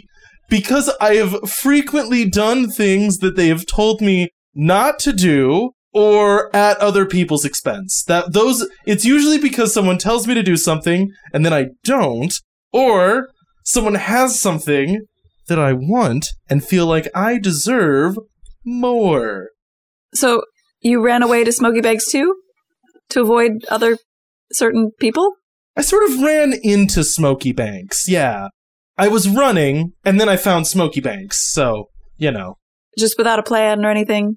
because I have frequently done things that they have told me not to do or at other people's expense. That those it's usually because someone tells me to do something and then I don't, or someone has something that I want and feel like I deserve more. So you ran away to Smoky Banks too? To avoid other certain people? I sort of ran into Smoky Banks, yeah. I was running, and then I found Smoky Banks, so, you know. Just without a plan or anything?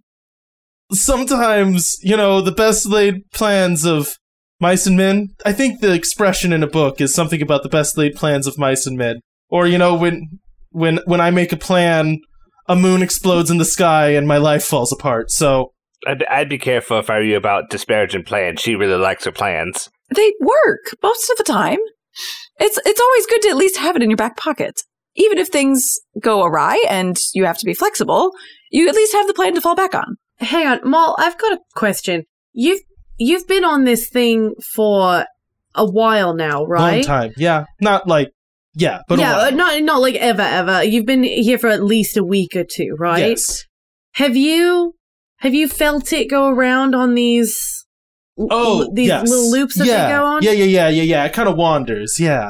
Sometimes, you know, the best laid plans of mice and men. I think the expression in a book is something about the best laid plans of mice and men. Or, you know, when when when I make a plan, a moon explodes in the sky and my life falls apart, so... I'd, I'd be careful if I were you about disparaging plans. She really likes her plans. They work most of the time. It's it's always good to at least have it in your back pocket. Even if things go awry and you have to be flexible, you at least have the plan to fall back on. Hang on, Mal, I've got a question. You've you've been on this thing for a while now, right? Long time, yeah. Not like, yeah, but yeah, a while. not not like ever, ever. You've been here for at least a week or two, right? Yes. Have you have you felt it go around on these Oh, l- these yes. little loops that yeah. they go on? Yeah, yeah, yeah, yeah, yeah. It kind of wanders, yeah.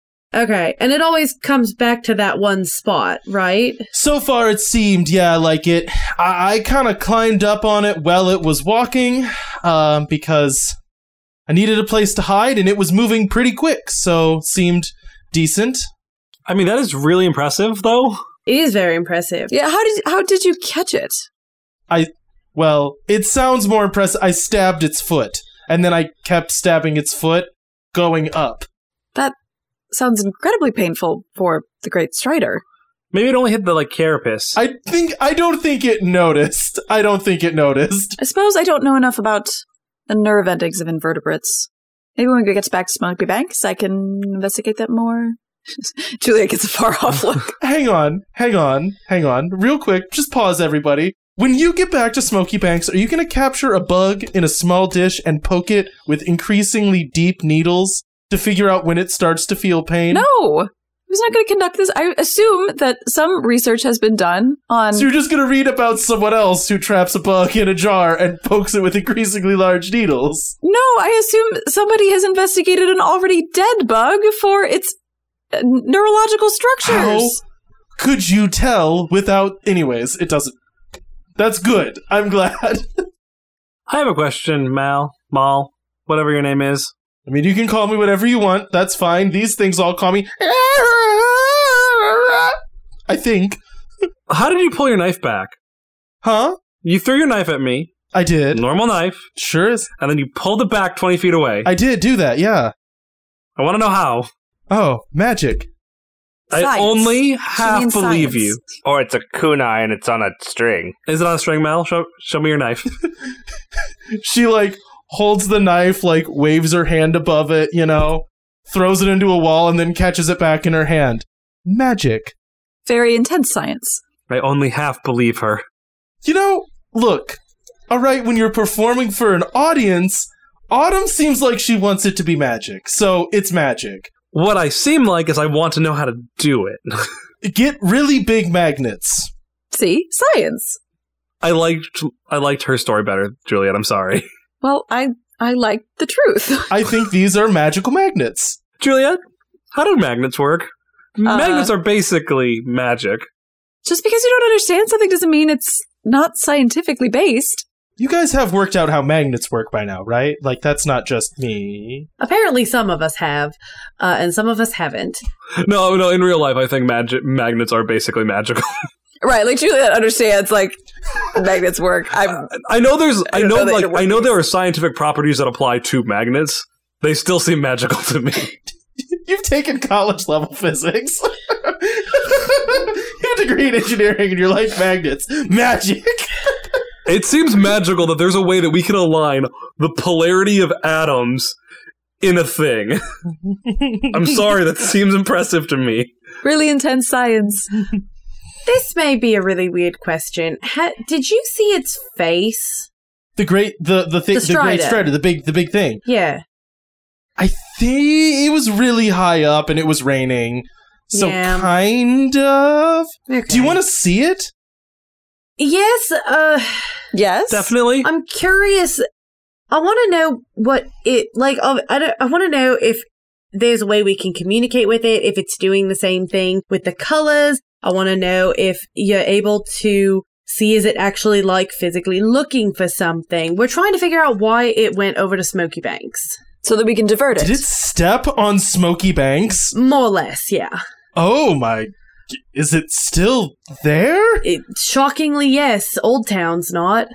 Okay, and it always comes back to that one spot, right? So far, it seemed, yeah, like it. I, I kind of climbed up on it while it was walking, um, because I needed a place to hide, and it was moving pretty quick, so seemed decent. I mean, that is really impressive, though. It is very impressive. Yeah, how did how did you catch it? I, well, it sounds more impressive. I stabbed its foot, and then I kept stabbing its foot, going up. That sounds incredibly painful for the Great Strider. Maybe it only hit the, like, carapace. I think I don't think it noticed. I don't think it noticed. I suppose I don't know enough about the nerve endings of invertebrates. Maybe when we get back to Smoky Banks, I can investigate that more. Julia gets a far-off look. Hang on, hang on, hang on. Real quick, just pause, everybody. When you get back to Smoky Banks, are you going to capture a bug in a small dish and poke it with increasingly deep needles to figure out when it starts to feel pain? No! I was not going to conduct this. I assume that some research has been done on... So you're just going to read about someone else who traps a bug in a jar and pokes it with increasingly large needles? No, I assume somebody has investigated an already dead bug for its uh, neurological structures. How could you tell without... Anyways, it doesn't... That's good. I'm glad. I have a question, Mal, Mal, whatever your name is. I mean, you can call me whatever you want. That's fine. These things all call me... I think. How did you pull your knife back? Huh? You threw your knife at me, I did. normal knife, Sure is. and then you pulled it back twenty feet away. I did do that, yeah. I want to know how. Oh, magic. I Science. only She half means believe science. you. Or it's a kunai and it's on a string. Is it on a string, Mal? Show, show me your knife. She, like, holds the knife, like, waves her hand above it, you know, throws it into a wall, and then catches it back in her hand. Magic. Very intense science. I only half believe her. You know, look, all right, when you're performing for an audience, Autumn seems like she wants it to be magic, so it's magic. What I seem like is I want to know how to do it. Get really big magnets. See? Science. I liked I liked her story better, Juliet. I'm sorry. Well, I I like the truth. I think these are magical magnets. Juliet, how do magnets work? Uh, Magnets are basically magic. Just because you don't understand something doesn't mean it's not scientifically based. You guys have worked out how magnets work by now, right? Like, that's not just me. Apparently, some of us have, uh, and some of us haven't. No, no. In real life, I think magic magnets are basically magical. Right, like Juliet understands like magnets work. I'm I know there's. I, I don't know, know that like it I know works. there are scientific properties that apply to magnets. They still seem magical to me. You've taken college level physics. You have a degree in engineering and you're like magnets. Magic. It seems magical that there's a way that we can align the polarity of atoms in a thing. I'm sorry, that seems impressive to me. really intense science. This may be a really weird question. Ha- did you see its face? The great, the the thing, The the, great strider. strider, the big, the big thing. Yeah. I think it was really high up and it was raining, So Yeah. kind of. Okay. Do you want to see it? Yes, uh, Yes? Definitely. I'm curious. I want to know what it, like, uh, I, don't- I want to know if there's a way we can communicate with it, if it's doing the same thing with the colors. I want to know if you're able to see, is it actually, like, physically looking for something? We're trying to figure out why it went over to Smoky Banks. So that we can divert it. Did it step on Smoky Banks? More or less, yeah. Oh my. Is it still there? It, shockingly, yes. Old Town's not.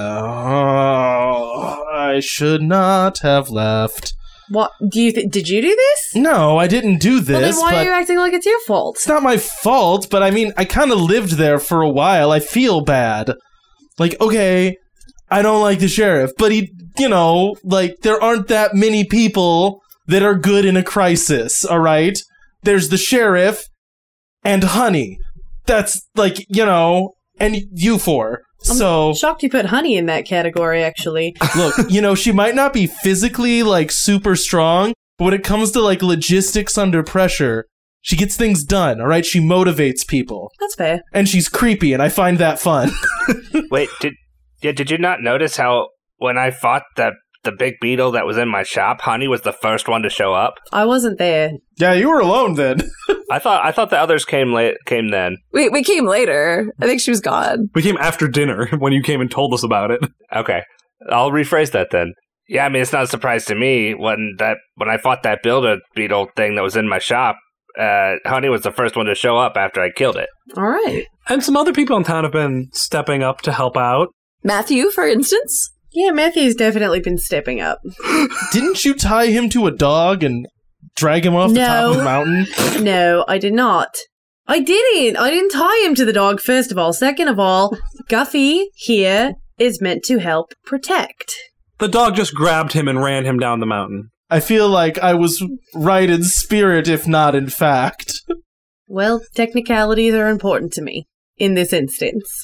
Oh, I should not have left. What, do you think, did you do this? No, I didn't do this, Well, then why but are you acting like it's your fault? it's not my fault, but I mean, I kind of lived there for a while. I feel bad. Like, okay, I don't like the sheriff, but he, you know, like, there aren't that many people that are good in a crisis, all right? There's the sheriff and Honey. That's, like, you know, and you four. So, Shocked you put Honey in that category, actually. look, you know, she might not be physically, like, super strong, but when it comes to, like, logistics under pressure, she gets things done, all right? She motivates people. That's fair. And she's creepy, and I find that fun. Wait, did yeah, did you not notice how when I fought the the big beetle that was in my shop, Honey was the first one to show up? I wasn't there. Yeah, you were alone then. I thought I thought the others came late came then. We we came later. I think she was gone. We came after dinner when you came and told us about it. Okay, I'll rephrase that then. Yeah, I mean it's not a surprise to me when that when I fought that builder beetle thing that was in my shop. Uh, Honey was the first one to show up after I killed it. All right. And some other people in town have been stepping up to help out. Matthew, for instance? Yeah, Matthew's definitely been stepping up. Didn't you tie him to a dog and drag him off the top of No. the mountain? No, I did not. I didn't. I didn't tie him to the dog, first of all. Second of all, Guffy here is meant to help protect. The dog just grabbed him and ran him down the mountain. I feel like I was right in spirit, if not in fact. Well, technicalities are important to me in this instance.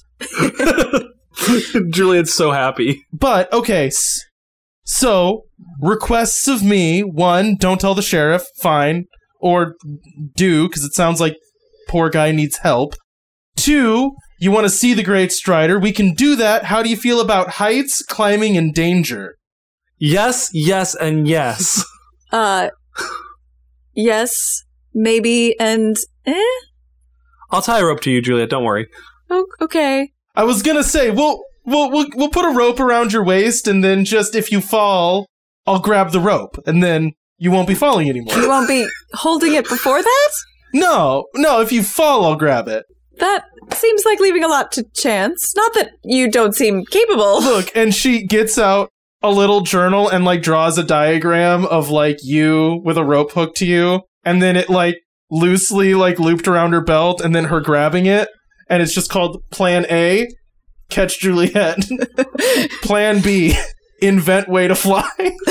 Juliet's so happy. But, okay, s- so, requests of me, one, don't tell the sheriff, fine. Or do, because it sounds like poor guy needs help. Two, you want to see the Great Strider, we can do that. How do you feel about heights, climbing, and danger? Yes, yes, and yes. Uh, yes, maybe, and eh? I'll tie a rope to you, Juliet. Don't worry. Oh, okay. I was gonna say, we'll, we'll, we'll, we'll put a rope around your waist, and then just if you fall, I'll grab the rope, and then you won't be falling anymore. You won't be holding it before that? No, no, if you fall, I'll grab it. That seems like leaving a lot to chance. Not that you don't seem capable. Look, and she gets out a little journal and, like, draws a diagram of, like, you with a rope hooked to you, and then it, like, loosely, like, looped around her belt, and then her grabbing it, and it's just called Plan A, catch Juliet. Plan B, invent way to fly.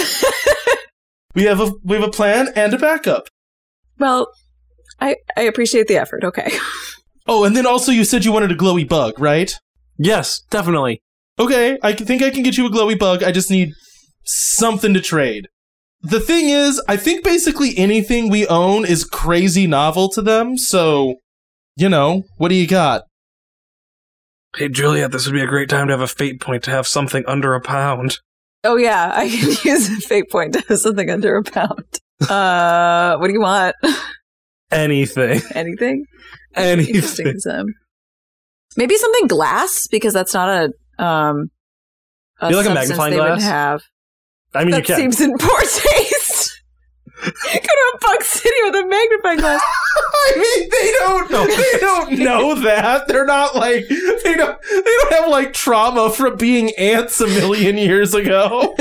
we have a we have a plan and a backup. Well, I, I appreciate the effort, okay. Oh, and then also you said you wanted a glowy bug, right? Yes, definitely. Okay, I can- think I can get you a glowy bug. I just need something to trade. The thing is, I think basically anything we own is crazy novel to them, so, you know, what do you got? Hey, Juliet, this would be a great time to have a fate point to have something under a pound. Oh yeah, I can use a fate point to have something under a pound. Uh, what do you want? Anything. Anything? Anything. Interesting. So. Maybe something glass, because that's not a um a You like a substance magnifying they glass? would have. I mean, That you can. seems in poor taste. Go to a Bug City with a magnifying glass. I mean, they don't know. They don't know that. They're not like they don't. They don't have like trauma from being ants a million years ago.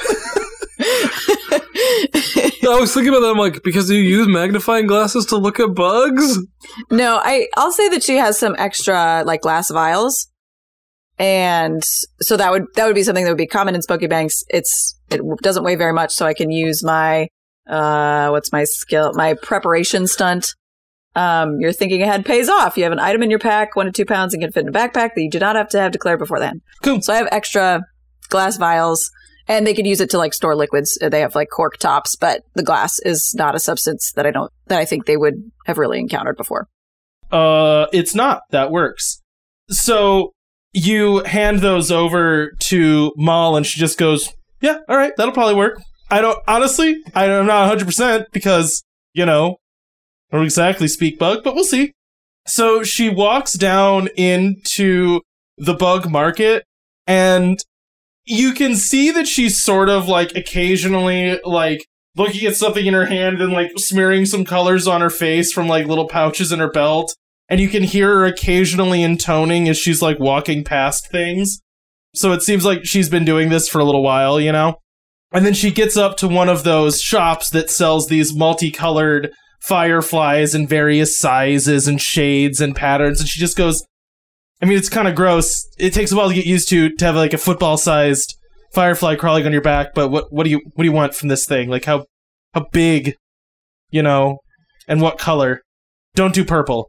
I was thinking about that. I'm like, because you use magnifying glasses to look at bugs? No, I I'll say that she has some extra like glass vials, and so that would that would be something that would be common in Smoky Banks. It's it doesn't weigh very much, so I can use my uh what's my skill my preparation stunt. Um, you're thinking ahead pays off. You have an item in your pack, one to two pounds, and can fit in a backpack that you do not have to have declared before then. Cool. So I have extra glass vials. And they could use it to like store liquids. They have like cork tops, but the glass is not a substance that I don't that I think they would have really encountered before. Uh, it's not. That works. So you hand those over to Maul, and she just goes, yeah, all right, that'll probably work. I don't, honestly, I'm not one hundred percent because, you know, I don't exactly speak bug, but we'll see. So she walks down into the bug market, and you can see that she's sort of like occasionally like looking at something in her hand and like smearing some colors on her face from like little pouches in her belt. And you can hear her occasionally intoning as she's like walking past things. So it seems like she's been doing this for a little while, you know? And then she gets up to one of those shops that sells these multicolored fireflies in various sizes and shades and patterns. And she just goes, I mean, it's kind of gross. It takes a while to get used to, to have like a football-sized firefly crawling on your back. But what, what do you, what do you want from this thing? Like how, how big, you know, and what color? Don't do purple.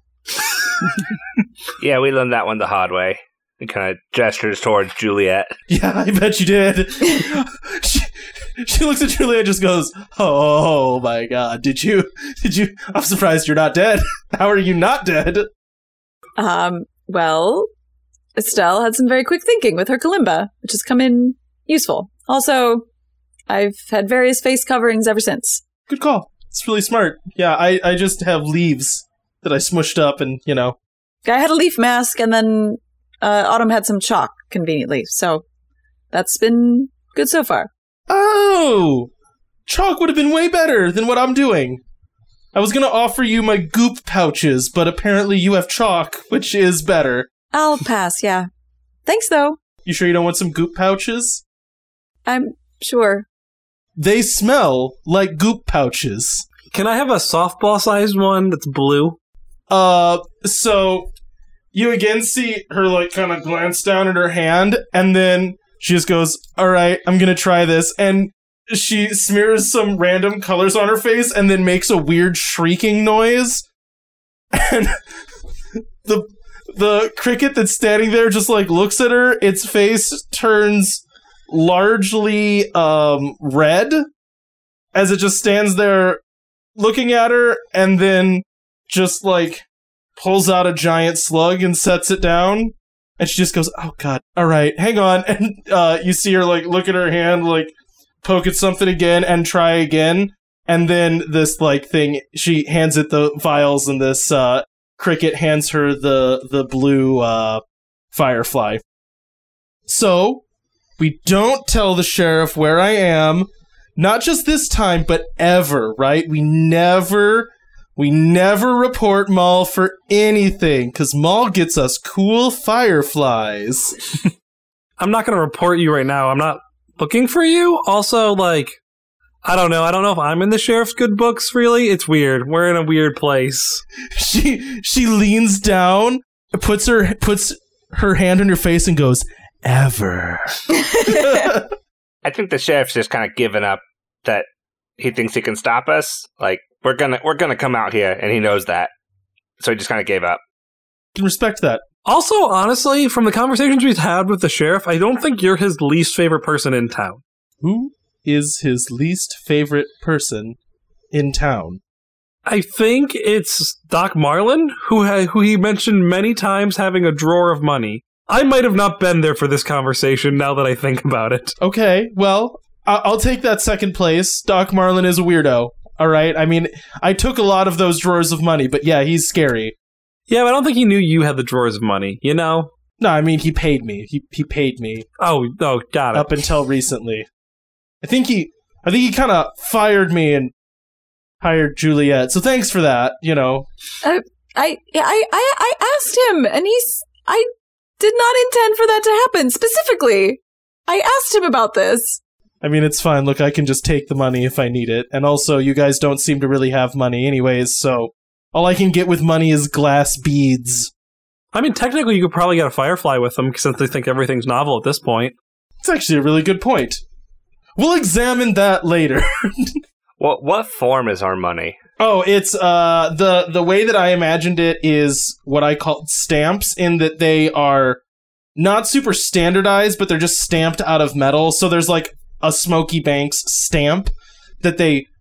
Yeah, we learned that one the hard way. He kind of gestures towards Juliet. Yeah, I bet you did. she, she looks at Juliet and just goes, oh my god, did you, did you, I'm surprised you're not dead. How are you not dead? Um, well, Estelle had some very quick thinking with her kalimba, which has come in useful. Also, I've had various face coverings ever since. Good call. It's really smart. Yeah, I, I just have leaves that I smushed up and, you know. I had a leaf mask, and then uh, Autumn had some chalk, conveniently. So that's been good so far. Oh! Chalk would have been way better than what I'm doing. I was going to offer you my goop pouches, but apparently you have chalk, which is better. I'll pass, yeah. Thanks, though. You sure you don't want some goop pouches? I'm sure. They smell like goop pouches. Can I have a softball-sized one that's blue? Uh, so you again see her like kind of glance down at her hand, and then she just goes, all right, I'm gonna try this. And she smears some random colors on her face and then makes a weird shrieking noise. And the the cricket that's standing there just like looks at her. Its face turns largely um red as it just stands there looking at her, and then just like pulls out a giant slug and sets it down. And she just goes, oh god, all right, hang on. And uh you see her like look at her hand, like poke at something again and try again. And then this like thing, she hands it the vials, and this uh cricket hands her the the blue uh firefly. So we don't tell the sheriff where I am, not just this time, but ever, right? We never We never report Maul for anything, because Maul gets us cool fireflies. I'm not going to report you right now. I'm not looking for you. Also, like, I don't know. I don't know if I'm in the sheriff's good books, really. It's weird. We're in a weird place. She she leans down, puts her puts her hand on your face and goes, ever. I think the sheriff's just kind of given up that he thinks he can stop us. Like, We're gonna we're gonna come out here, and he knows that, so he just kind of gave up. Can respect that. Also, honestly, from the conversations we've had with the sheriff, I don't think you're his least favorite person in town. Who is his least favorite person in town? I think it's Doc Marlin, who ha- who he mentioned many times having a drawer of money. I might have not been there for this conversation. Now that I think about it. Okay, well, I- I'll take that second place. Doc Marlin is a weirdo. All right. I mean, I took a lot of those drawers of money, but yeah, he's scary. Yeah, but I don't think he knew you had the drawers of money, you know? No, I mean, he paid me. He he paid me. Oh, oh, got it. Up until recently. I think he I think he kind of fired me and hired Juliet. So thanks for that, you know. Uh, I, I, I, I asked him, and he's, I did not intend for that to happen, specifically. I asked him about this. I mean, it's fine. Look, I can just take the money if I need it. And also, you guys don't seem to really have money anyways, so all I can get with money is glass beads. I mean, technically, you could probably get a firefly with them, since they think everything's novel at this point. It's actually a really good point. We'll examine that later. What what form is our money? Oh, it's, uh, the, the way that I imagined it is what I call stamps, in that they are not super standardized, but they're just stamped out of metal. So there's like a Smoky Banks stamp that they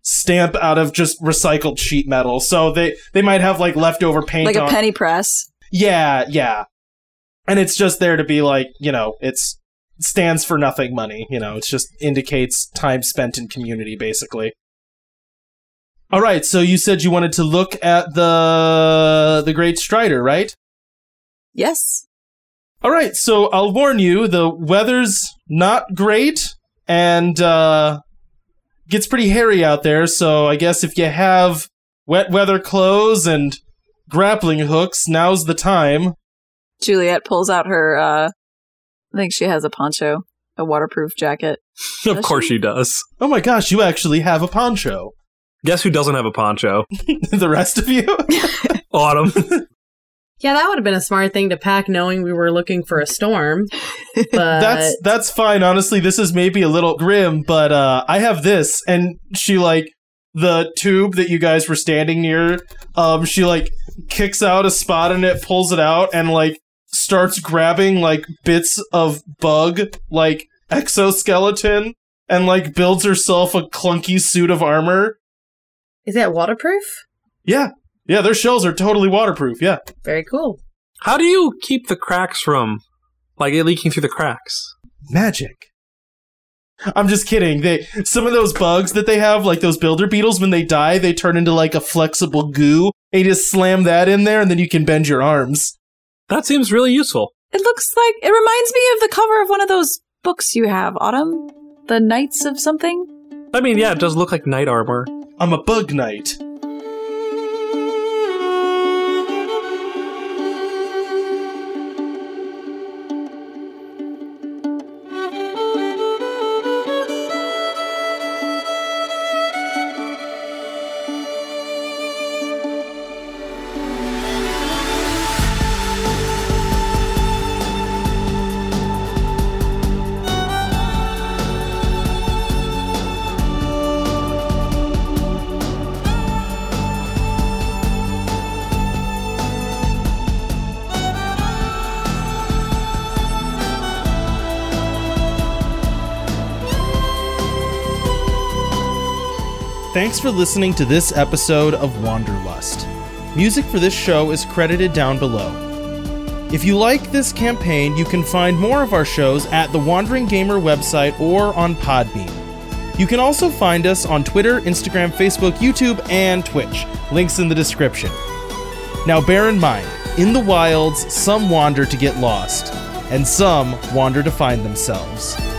stamp out of just recycled sheet metal. So they, they might have like leftover paint. Like a on- penny press. Yeah, yeah. And it's just there to be like, you know, it's stands for nothing money. You know, it just indicates time spent in community, basically. All right, so you said you wanted to look at the the Great Strider, right? Yes. All right, so I'll warn you, the weather's not great, and uh, gets pretty hairy out there, so I guess if you have wet weather clothes and grappling hooks, now's the time. Juliet pulls out her, uh, I think she has a poncho, a waterproof jacket. Of Does course she? she does. Oh my gosh, you actually have a poncho. Guess who doesn't have a poncho? The rest of you? Autumn. Yeah, that would have been a smart thing to pack knowing we were looking for a storm. But That's that's fine. Honestly, this is maybe a little grim, but uh, I have this, and she like the tube that you guys were standing near. Um, she like kicks out a spot in it, pulls it out, and like starts grabbing like bits of bug, like exoskeleton, and like builds herself a clunky suit of armor. is that waterproof? Yeah, yeah, their shells are totally waterproof. Yeah. Very cool. How do you keep the cracks from, like, it leaking through the cracks? Magic. I'm just kidding. They some of those bugs that they have, like those builder beetles, when they die, they turn into like a flexible goo. And you just slam that in there, and then you can bend your arms. That seems really useful. It looks like, it reminds me of the cover of one of those books you have, Autumn. The Knights of something? I mean, yeah, it does look like knight armor. I'm a bug knight. Thanks for listening to this episode of Wanderlust. Music for this show is credited down below. If you like this campaign, you can find more of our shows at the Wandering Gamer website or on Podbean. You can also find us on Twitter, Instagram, Facebook, YouTube, and Twitch. Links in the description. Now bear in mind, in the wilds, some wander to get lost, and some wander to find themselves.